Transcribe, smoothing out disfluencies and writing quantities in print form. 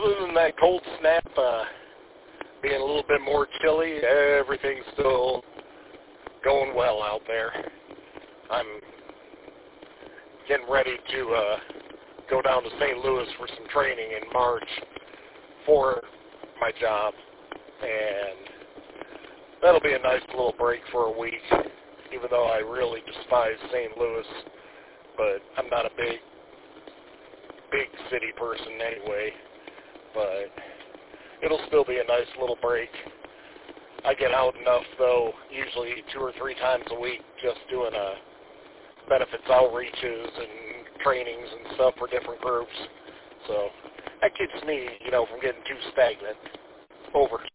other than that cold snap being a little bit more chilly, everything's still going well out there. I'm getting ready to go down to St. Louis for some training in March for my job, and that'll be a nice little break for a week, even though I really despise St. Louis, but I'm not a big city person anyway, but it'll still be a nice little break. I get out enough, though, usually 2 or 3 times a week, just doing benefits outreaches and trainings and stuff for different groups. So that keeps me, from getting too stagnant. Over.